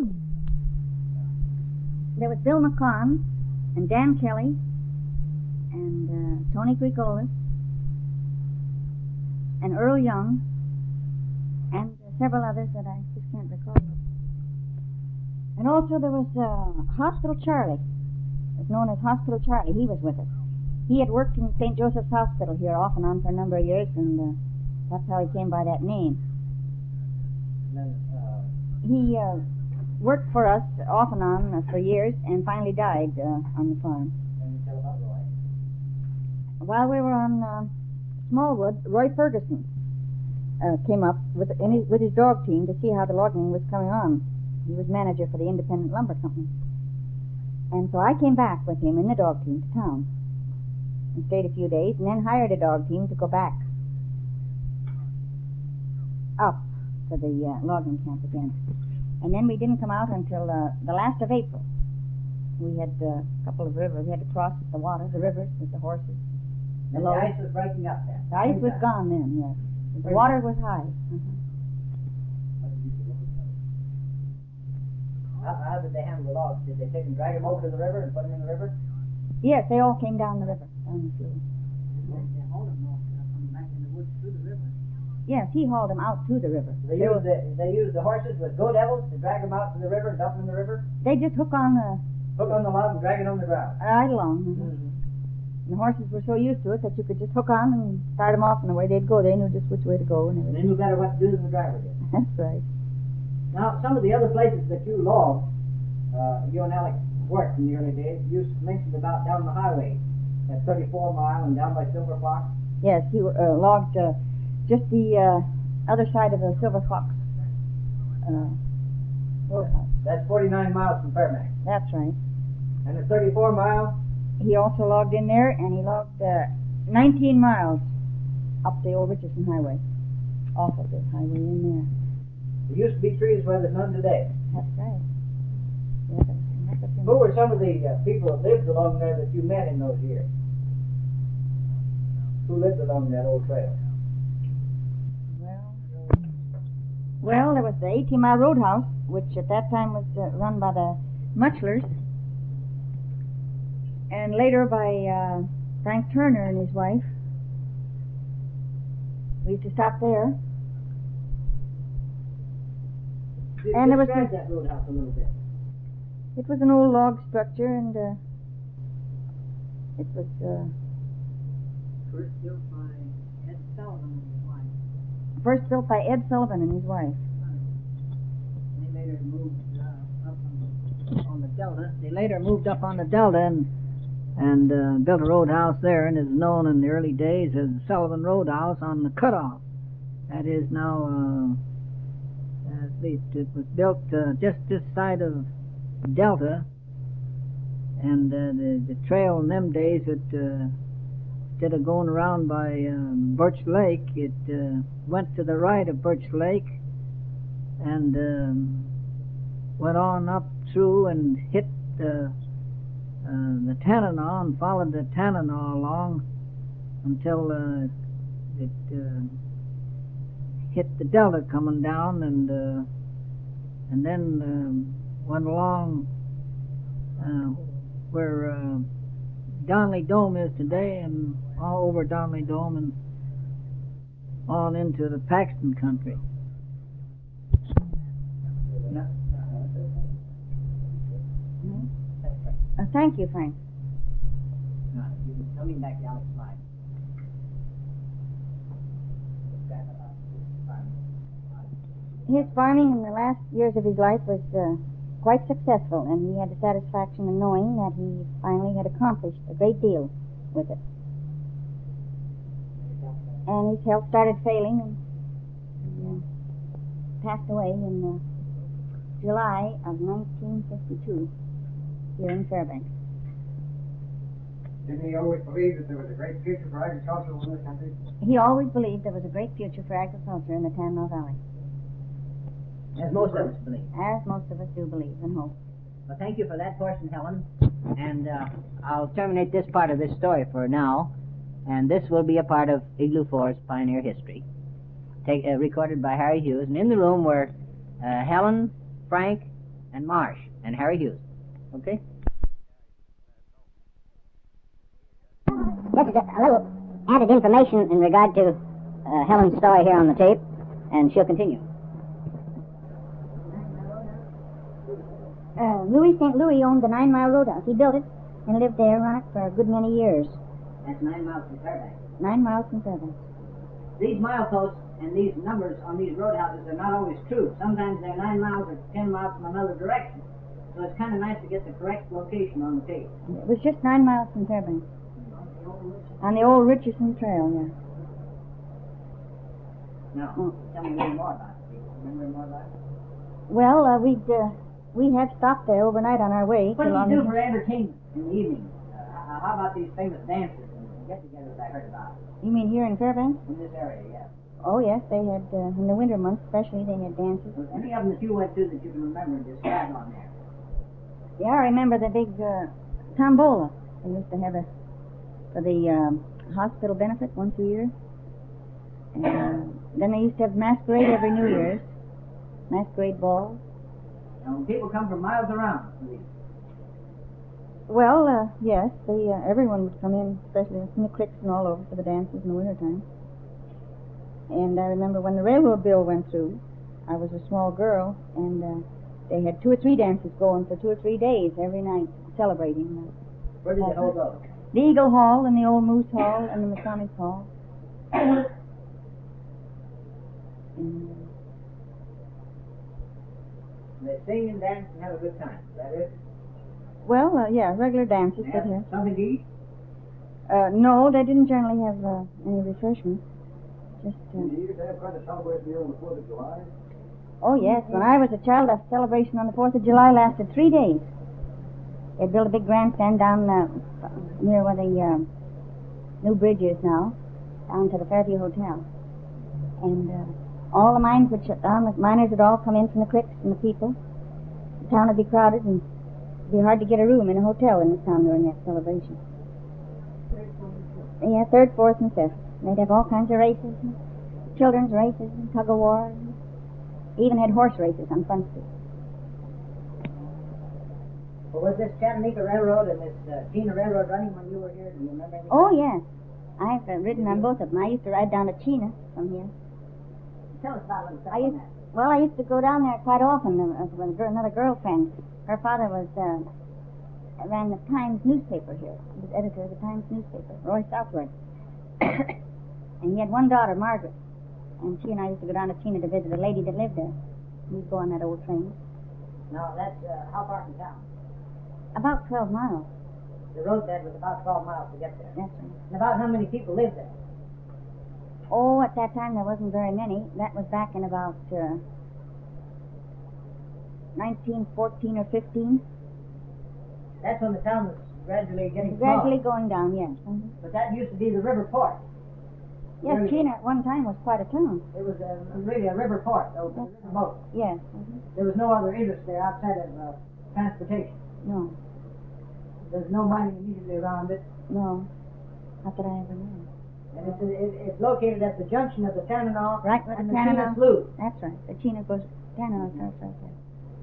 there was Bill McCon and Dan Kelly and uh, Tony Grigolis and Earl Young and uh, several others that I just can't recall. And also there was uh, Hospital Charlie. It was known as Hospital Charlie. He was with us. He had worked in Saint Joseph's Hospital here off and on for a number of years, and uh, that's how he came by that name. And then, uh, He uh, worked for us off and on uh, for years and finally died uh, on the farm. and you tell about Roy. While we were on uh, Smallwood, Roy Ferguson uh, came up with, in his, with his dog team to see how the logging was coming on. He was manager for the Independent Lumber Company. And so I came back with him in the dog team to town and stayed a few days, and then hired a dog team to go back up to the uh, logging camp again. And then we didn't come out until uh, the last of April. We had uh, a couple of rivers. We had to cross the water, the rivers with the horses. And the ice was breaking up then. The ice was gone then, yes. The water was high. Mhm. How, how did they handle the logs? Did they take and drag them over to the river and put them in the river? Yes, they all came down the river, down the slough. Yes, he hauled them out to the river. They They, used were, the, they used the horses with go devils to drag them out to the river and dump them in the river? they just hook on the Hook on the log and drag it on the ground. right along. Mhm. And the horses were so used to it that you could just hook on and start them off, and the way they'd go, they knew just which way to go and And everything. they knew better what to do than the driver did. That's right. Now, some of the other places that you logged, uh, you and Alec worked in the early days, you mentioned about down the highway, at thirty-four mile and down by Silver Fox. Yes, he uh, logged uh, just the uh, other side of the Silver Fox. Uh, roadhouse. That's forty-nine miles from Fairbanks. That's right. And the thirty-four mile, He also logged in there, and he logged uh, nineteen miles up the old Richardson Highway, off of the highway in there. there used to be trees where there's none today. That's right. Yeah, that's, that's what's in Who were some of the uh, people that lived along there that you met in those years? Who lived along that old trail? Well, well, there was the eighteen mile Roadhouse, which at that time was uh, run by the Mutchlers, and later by uh, Frank Turner and his wife. We used to stop there. Just And there was describe the- that roadhouse a little bit. It was an old log structure, and uh, it was uh, First built by Ed Sullivan and his wife. First built by Ed Sullivan and his wife. They later moved uh, up on, on the Delta. They later moved up on the Delta and and uh, built a roadhouse there, and is known in the early days as the Sullivan Roadhouse on the Cutoff. That is now, uh, at least it was built uh, just this side of Delta, and uh, the, the trail in them days, it, uh, instead of going around by um, Birch Lake, it uh, went to the right of Birch Lake and um, went on up through and hit the Uh, the Tanana and followed the Tanana along until uh, it uh, hit the Delta coming down, and uh, and then um, went along uh, where uh, Donley Dome is today, and all over Donley Dome and on into the Paxton country. Uh, thank you, Frank. No, you can coming back down the slide. His farming in the last years of his life was uh, quite successful, and he had the satisfaction of knowing that he finally had accomplished a great deal with it. And his health started failing, and he uh, passed away in uh, July of nineteen fifty-two here in Fairbanks. Didn't he always believe that there was a great future for agriculture in this country? He always believed there was a great future for agriculture in the Tanana Valley, As most of us believe. as most of us do believe and hope. Well, thank you for that portion, Helen. And uh, I'll terminate this part of this story for now. And this will be a part of Igloo Forest pioneer history, take, uh, recorded by Harry Hughes. And in the room were uh, Helen, Frank, and Marsh, and Harry Hughes. Okay? This is a, a little added information in regard to uh, Helen's story here on the tape, and she'll continue. Uh, Louis Saint Louis owned the Nine Mile Roadhouse. He built it and lived there, run it for a good many years. That's nine miles from Fairbanks. Nine miles from Fairbanks. These mileposts and these numbers on these roadhouses are not always true. Sometimes they're nine miles or ten miles from another direction. So it's kind of nice to get the correct location on the tape. It was just nine miles from Fairbanks. On the old Richardson Trail, yeah. Now, Oh. tell me a little more about it. Do you remember more about it? Well, uh, we'd, uh, we had stopped there overnight on our way. What till do on you do the- for entertainment in the evening? Uh, how about these famous dances and get-togethers I heard about You mean here in Fairbanks? in this area? Yeah. Oh, yes, they had, uh, in the winter months especially, they had dances. Was any of them that you went to that you can remember and describe on there? Yeah, I remember the big uh, tombola. They used to have a, for the um, hospital benefit once a year. And uh, then they used to have masquerade every New Year's, masquerade ball. And people come from miles around. for these. Well, uh, yes, they, uh, everyone would come in, especially from the creeks and all over for the dances in the wintertime. And I remember when the railroad bill went through, I was a small girl, and uh, they had two or three dances going for two or three days every night, celebrating. Uh, Where did they hold those? the Eagle Hall and the Old Moose Hall and the Masonic Hall. And, uh, They sing and dance and have a good time. Is that it? well, uh, yeah, regular dances, They but have yeah. something to eat? Uh, no, they didn't generally have uh, any refreshments. Just, uh, Did you used to have quite a celebration here on the fourth of July? oh yes, when I was a child, a celebration on the fourth of July lasted three days. They built a big grandstand down uh, near where the uh, new bridge is now, down to the Fairview Hotel. And uh, all the mines would shut down. The miners would all come in from the creeks and the people. The town would be crowded, and it'd be hard to get a room in a hotel in this town during that celebration. Yeah, third, fourth, and fifth. They'd have all kinds of races, and children's races, and tug-of-war. And even had horse races on Front Street. Well, was this Chattanooga Railroad and this uh, Chena Railroad running when you were here? Do you remember anything? Oh, yes. I've uh, ridden on both of them. I used to ride down to Chena from here. Tell us about a little stuff I on used, that. well, I used to go down there quite often uh, with a girl- another girlfriend. Her father was uh, ran the Times newspaper here. He was editor of the Times newspaper, Roy Southworth. And he had one daughter, Margaret. And she and I used to go down to Chena to visit a lady that lived there. We'd go on that old train. Now, that's uh, how far from town? About twelve miles. The roadbed was about twelve miles to get there. That's right. And about how many people lived there? Oh, at that time there wasn't very many. That was back in about uh, nineteen fourteen or fifteen. That's when the town was gradually getting Gradually small. going down, yes. Mm-hmm. But that used to be the river port. Yes, Really? Chena at one time was quite a town. It was a, really a river port, though, a river boat. Yes. Mm-hmm. There was no other interest there outside of uh, transportation. No, There's no mining immediately around it. no. Not that I ever knew. And it's, it, it's located at the junction of the Tanana Right where the and the Chena Tanana. Slough. That's right. The Chena goes Tanana starts right there.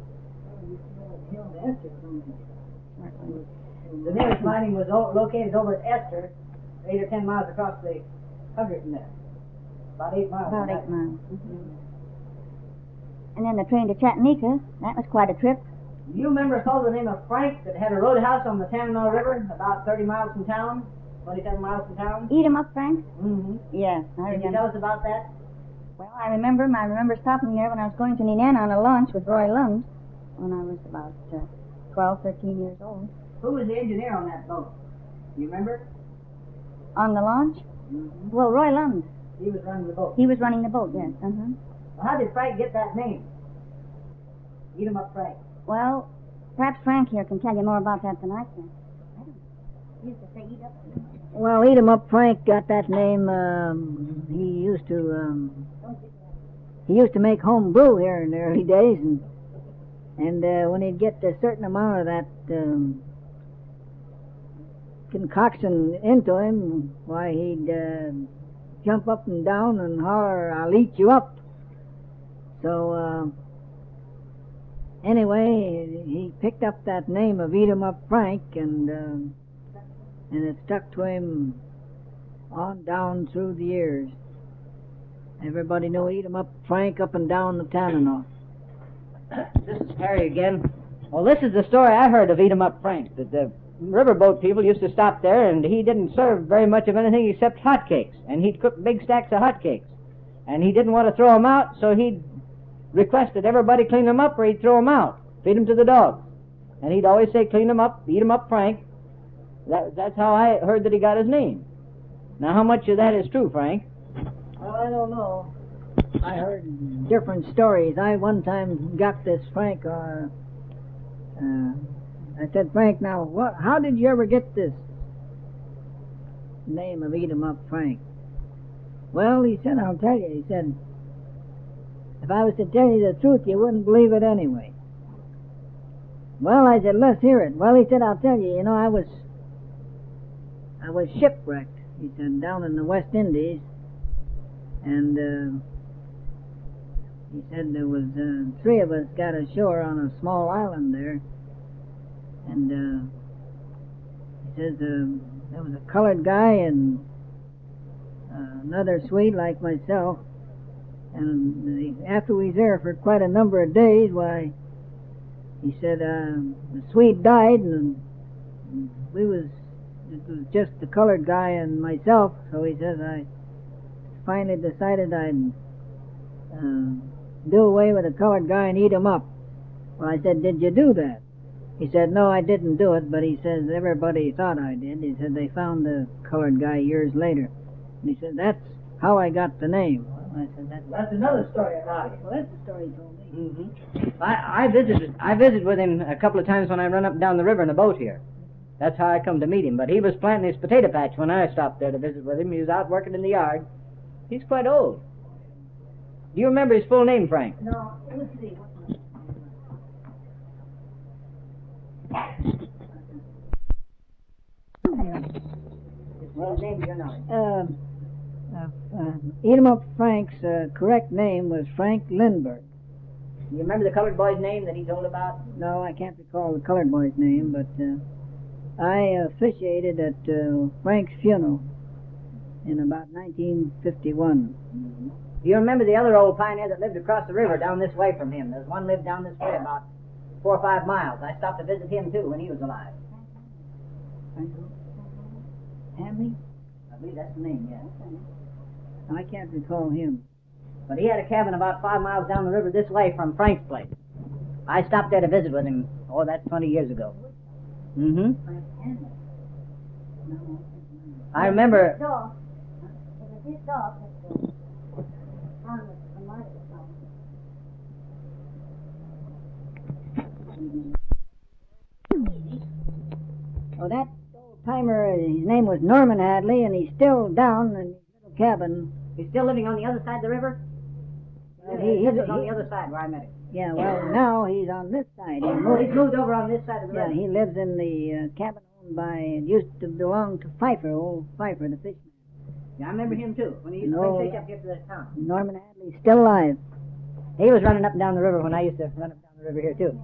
The nearest mining was o- located over at Esther, eight or ten miles across the country from there. About eight miles. About from eight that. miles. Mm-hmm. And then the train to Chattanooga, that was quite a trip. Do you remember a fellow by the name of Frank that had a roadhouse on the Tanana River, about thirty miles from town, twenty-seven miles from town? Eat 'em up, Frank? Mm-hmm. Yes, I Can you remember. tell us about that? Well, I remember him. I remember stopping there when I was going to Nenana on a launch with Roy Lund when I was about uh, twelve, thirteen years old. Who was the engineer on that boat? Do you remember? On the launch? Mm-hmm. Well, Roy Lund. He was running the boat. He was running the boat, yes. Uh-huh. Well, how did Frank get that name? Eat 'em up, Frank. Well, perhaps Frank here can tell you more about that than I can. I don't know. He used to say eat up. Well, Eat 'em Up Frank got that name. Um, he used to um, he used to make home brew here in the early days, and and uh, when he'd get a certain amount of that um, concoction into him, why he'd uh, jump up and down and holler, "I'll eat you up." So uh, anyway, he picked up that name of Eat 'em Up Frank, and uh, and it stuck to him on down through the years. Everybody knew Eat 'em Up Frank up and down the Tanana. This is Harry again. Well, this is the story I heard of Eat 'em Up Frank, that the riverboat people used to stop there, and he didn't serve very much of anything except hotcakes, and he'd cook big stacks of hotcakes. And he didn't want to throw them out, so he'd request that everybody clean them up, or he'd throw them out, feed them to the dogs. And he'd always say, "Clean them up, Eat 'em Up Frank." That, that's how I heard that he got his name. Now, how much of that is true, Frank? Well, I don't know. I heard different stories. I one time got this Frank. Uh, uh, I said, "Frank, now what? How did you ever get this name of Eat 'em Up Frank?" Well, he said, "I'll tell you." He said, "If I was to tell you the truth, you wouldn't believe it anyway." Well, I said, "Let's hear it." Well, he said, "I'll tell you. You know, I was I was shipwrecked." He said, "down in the West Indies, and uh, he said there was uh, three of us got ashore on a small island there, and uh, he says uh, there was a colored guy and uh, another Swede like myself, and the, after we was there for quite a number of days, why, he said uh, the Swede died, and we was it was just the colored guy and myself. So he says I finally decided I'd uh, do away with the colored guy and eat him up. Well, I said, "Did you do that?" He said, "No, I didn't do it, but he says everybody thought I did." He said they found the colored guy years later. And he said, "That's how I got the name." Well, I said, "That's, That's another story about it. well, that's the story he told me." Mm-hmm. I, I visited I visited with him a couple of times when I run up and down the river in a boat here. That's how I come to meet him. But he was planting his potato patch when I stopped there to visit with him. He was out working in the yard. He's quite old. Do you remember his full name, Frank? No, let's see. His name, you know. Uh, uh, uh, Eat 'em Up Frank's uh, correct name was Frank Lindbergh. You remember the colored boy's name that he told about? No, I can't recall the colored boy's name, but uh, I officiated at uh, Frank's funeral in about nineteen fifty-one. Mm-hmm. Do you remember the other old pioneer that lived across the river down this way from him? There's one lived down this way about four or five miles. I stopped to visit him, too, when he was alive. Henry? Uh, I believe that's the name, yeah. I can't recall him. But he had a cabin about five miles down the river this way from Frank's place. I stopped there to visit with him, oh, that's twenty years ago. Mm-hmm. I remember... Oh, that old timer, his name was Norman Hadley, and he's still down in his little cabin. He's still living on the other side of the river? Well, he, he- he he- lives on he- the other side where I met him. Yeah, well, now he's on this side. He Oh, moved, he's moved over on this side of the yeah, river. he lives in the uh, cabin owned by, it used to belong to Pfeiffer, old Pfeiffer, the fishman. Yeah, I remember him too, when he used to No. bring fish up here to the town. Norman Hadley's still alive. He was running up and down the river when I used to run up and down the river here too.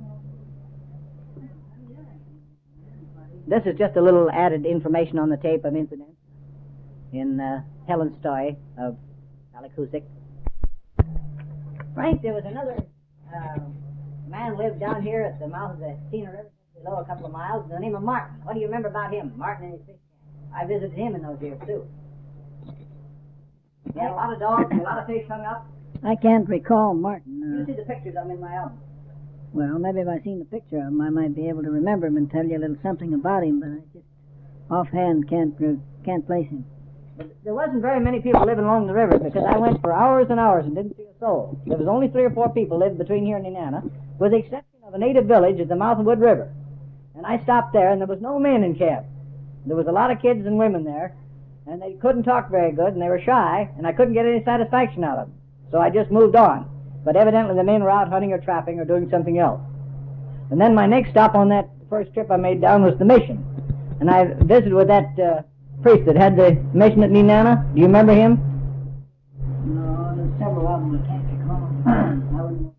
This is just a little added information on the tape of incidents in uh, Helen's story of Alec Husick. Frank, there was another uh, man lived down here at the mouth of the Sena River, just below a couple of miles, by the name of Martin. What do you remember about him? Martin and his fish camp. I visited him in those years too. He had a lot of dogs and a lot of fish hung up. I can't recall Martin. You Uh, see the pictures of him in my album. well, maybe if I seen the picture of him, I might be able to remember him and tell you a little something about him, but I just offhand can't re- can't place him. But there wasn't very many people living along the river because I went for hours and hours and didn't see a soul. There was only three or four people lived between here and Nenana, with the exception of a native village at the mouth of Wood River. And I stopped there, and there was no men in camp. There was a lot of kids and women there, and they couldn't talk very good, and they were shy, and I couldn't get any satisfaction out of them. So I just moved on. But evidently the men were out hunting or trapping or doing something else. And then my next stop on that first trip I made down was the mission. And I visited with that uh, priest that had the mission at Nenana. Do you remember him? No, there's several of them I can't recall. I wouldn't.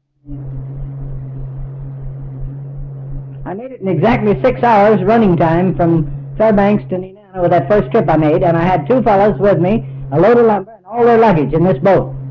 I made it in exactly six hours running time from Fairbanks to Nenana with that first trip I made, and I had two fellows with me, a load of lumber, and all their luggage in this boat.